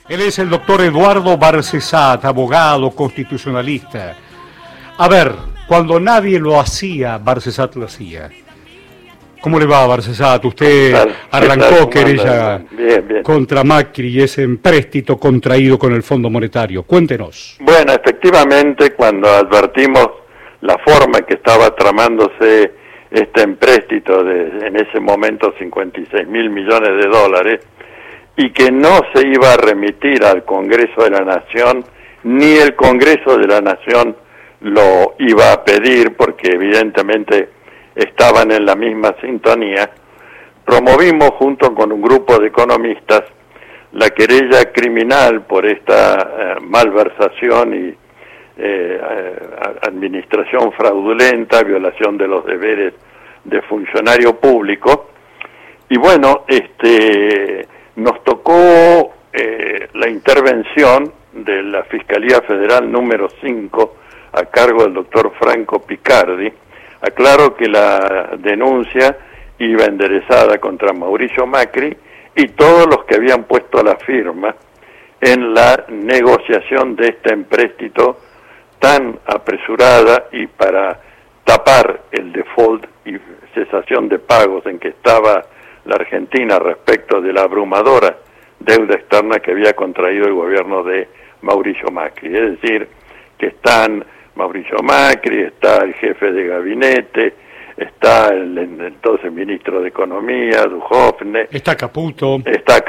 Él es el doctor Eduardo Barcesat, abogado constitucionalista. A ver, cuando nadie lo hacía, Barcesat lo hacía. ¿Cómo le va, Barcesat? Usted arrancó querella contra Macri y ese empréstito contraído con el Fondo Monetario. Cuéntenos. Bueno, efectivamente, cuando advertimos la forma en que estaba tramándose este empréstito de, en ese momento, 56.000 millones de dólares, y que no se iba a remitir al Congreso de la Nación, ni el Congreso de la Nación lo iba a pedir, porque evidentemente estaban en la misma sintonía, promovimos junto con un grupo de economistas la querella criminal por esta malversación y administración fraudulenta, violación de los deberes de funcionario público. Y bueno, nos tocó la intervención de la Fiscalía Federal número 5 a cargo del doctor Franco Picardi. Aclaro que la denuncia iba enderezada contra Mauricio Macri y todos los que habían puesto la firma en la negociación de este empréstito tan apresurada y para tapar el default y cesación de pagos en que estaba la Argentina respecto de la abrumadora deuda externa que había contraído el gobierno de Mauricio Macri. Es decir, que están Mauricio Macri, está el jefe de gabinete, está el entonces ministro de Economía, Duhovne, está Caputo,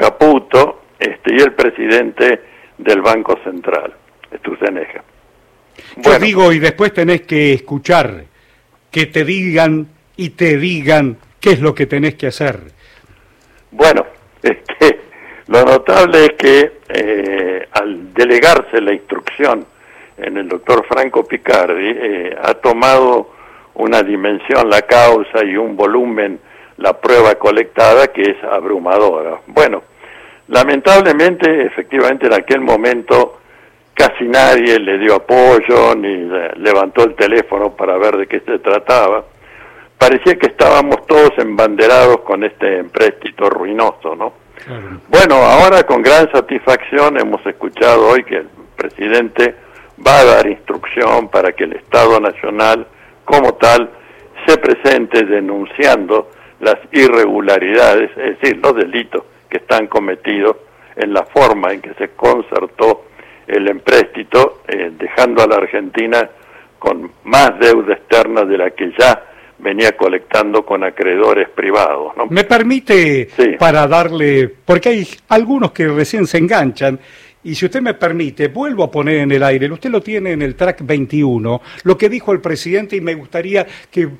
y el presidente del Banco Central, Sturzenegger. Yo digo, y después tenés que escuchar, que te digan y te digan qué es lo que tenés que hacer. Bueno, lo notable es que al delegarse la instrucción en el doctor Franco Picardi, ha tomado una dimensión la causa y un volumen la prueba colectada que es abrumadora. Bueno, lamentablemente, efectivamente, en aquel momento casi nadie le dio apoyo ni levantó el teléfono para ver de qué se trataba. Parecía que estábamos todos embanderados con este empréstito ruinoso, ¿no? Claro. Bueno, ahora con gran satisfacción hemos escuchado hoy que el presidente va a dar instrucción para que el Estado Nacional, como tal, se presente denunciando las irregularidades, es decir, los delitos que están cometidos en la forma en que se concertó el empréstito, dejando a la Argentina con más deuda externa de la que ya venía colectando con acreedores privados, ¿no? Me permite, sí, para darle, porque hay algunos que recién se enganchan, y si usted me permite, vuelvo a poner en el aire, usted lo tiene en el track 21, lo que dijo el presidente, y me gustaría que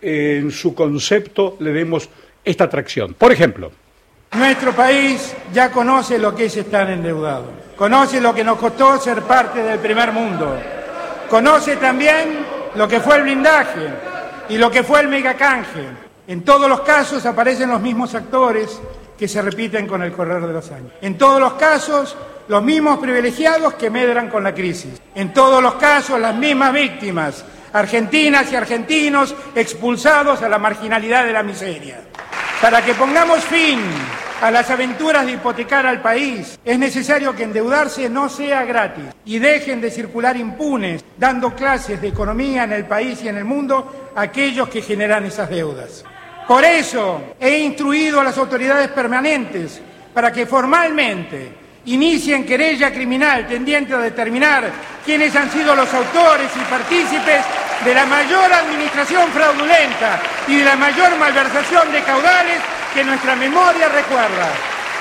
en su concepto le demos esta tracción. Por ejemplo, nuestro país ya conoce lo que es estar endeudado, conoce lo que nos costó ser parte del primer mundo, conoce también lo que fue el blindaje y lo que fue el megacanje. En todos los casos aparecen los mismos actores que se repiten con el correr de los años. En todos los casos, los mismos privilegiados que medran con la crisis. En todos los casos, las mismas víctimas, argentinas y argentinos expulsados a la marginalidad de la miseria. Para que pongamos fin a las aventuras de hipotecar al país, es necesario que endeudarse no sea gratis y dejen de circular impunes, dando clases de economía en el país y en el mundo a aquellos que generan esas deudas. Por eso he instruido a las autoridades permanentes para que formalmente inicien querella criminal tendiente a determinar quiénes han sido los autores y partícipes de la mayor administración fraudulenta y de la mayor malversación de caudales que nuestra memoria recuerda.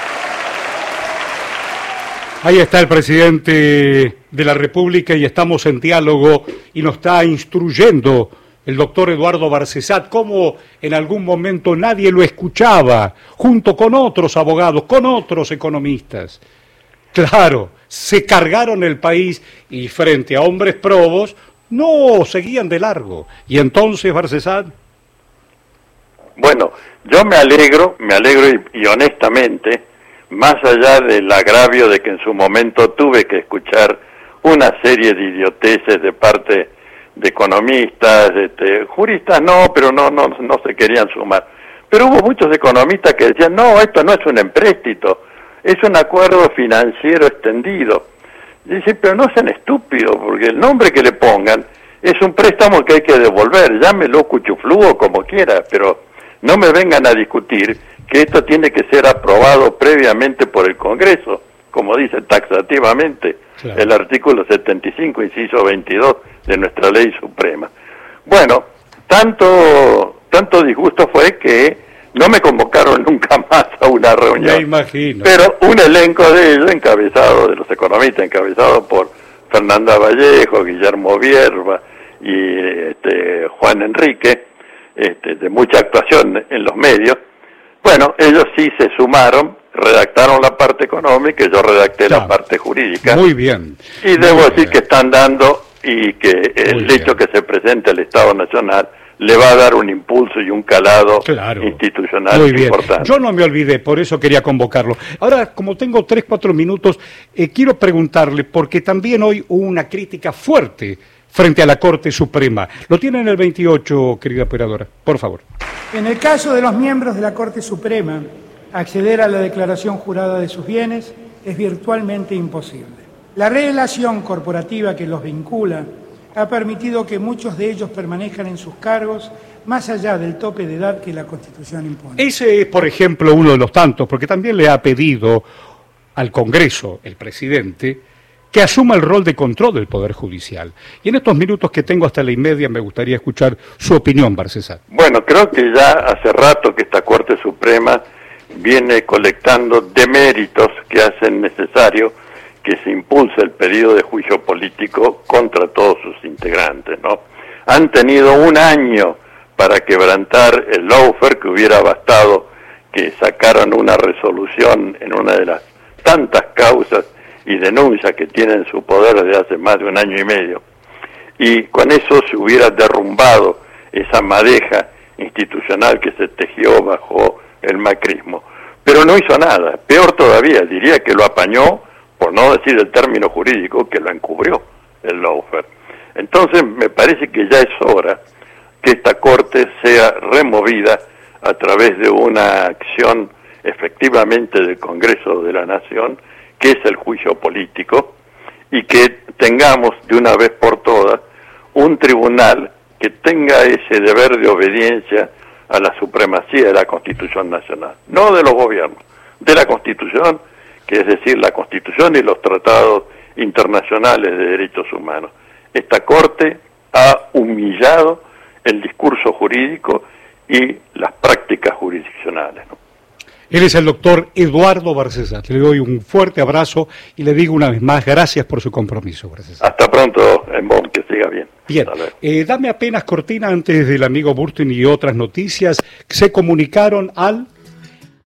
Ahí está el presidente de la República y estamos en diálogo y nos está instruyendo el doctor Eduardo Barcesat, cómo en algún momento nadie lo escuchaba, junto con otros abogados, con otros economistas. Claro, se cargaron el país y frente a hombres probos, no, seguían de largo. Y entonces, Barcesat. Bueno, yo me alegro y honestamente, más allá del agravio de que en su momento tuve que escuchar una serie de idioteces de parte de economistas, juristas no, pero no se querían sumar. Pero hubo muchos economistas que decían, no, esto no es un empréstito, es un acuerdo financiero extendido. Dice, pero no sean estúpidos, porque el nombre que le pongan es un préstamo que hay que devolver, llámelo cuchufluo como quiera, pero no me vengan a discutir que esto tiene que ser aprobado previamente por el Congreso, como dice taxativamente el artículo 75, inciso 22 de nuestra ley suprema. Bueno, tanto disgusto fue que no me convocaron nunca más a una reunión. Me imagino. Pero un elenco de ellos, encabezado, de los economistas, encabezado por Fernanda Vallejo, Guillermo Vierba y Juan Enrique, de mucha actuación en los medios. Bueno, ellos sí se sumaron, redactaron la parte económica y yo redacté la parte jurídica. Muy bien. Y debo decir que están dando, y que el hecho que se presente el Estado Nacional le va a dar un impulso y un calado institucional importante. Yo no me olvidé, por eso quería convocarlo. Ahora, como tengo 3-4 minutos, quiero preguntarle, porque también hoy hubo una crítica fuerte frente a la Corte Suprema. Lo tiene en el 28, querida operadora, por favor. En el caso de los miembros de la Corte Suprema, acceder a la declaración jurada de sus bienes es virtualmente imposible. La relación corporativa que los vincula ha permitido que muchos de ellos permanezcan en sus cargos más allá del tope de edad que la Constitución impone. Ese es, por ejemplo, uno de los tantos, porque también le ha pedido al Congreso, el presidente, que asuma el rol de control del Poder Judicial. Y en estos minutos que tengo hasta la 1:30 me gustaría escuchar su opinión, Barcesat. Bueno, creo que ya hace rato que esta Corte Suprema viene colectando deméritos que hacen necesario que se impulse el pedido de juicio político contra todos sus integrantes, ¿no? Han tenido un año para quebrantar el lawfare, que hubiera bastado que sacaran una resolución en una de las tantas causas y denuncias que tienen en su poder desde hace más de un año y medio. Y con eso se hubiera derrumbado esa madeja institucional que se tejió bajo el macrismo. Pero no hizo nada, peor todavía, diría que lo apañó, por no decir el término jurídico, que lo encubrió el lawfare. Entonces me parece que ya es hora que esta Corte sea removida a través de una acción efectivamente del Congreso de la Nación, que es el juicio político, y que tengamos de una vez por todas un tribunal que tenga ese deber de obediencia a la supremacía de la Constitución Nacional, no de los gobiernos, de la Constitución, que es decir, la Constitución y los tratados internacionales de derechos humanos. Esta Corte ha humillado el discurso jurídico y las prácticas jurisdiccionales, ¿no? Él es el doctor Eduardo Barcesat. Le doy un fuerte abrazo y le digo una vez más, gracias por su compromiso. Hasta pronto, Embón, que siga bien. Bien, dame apenas cortina antes del amigo Burton y otras noticias. Se comunicaron al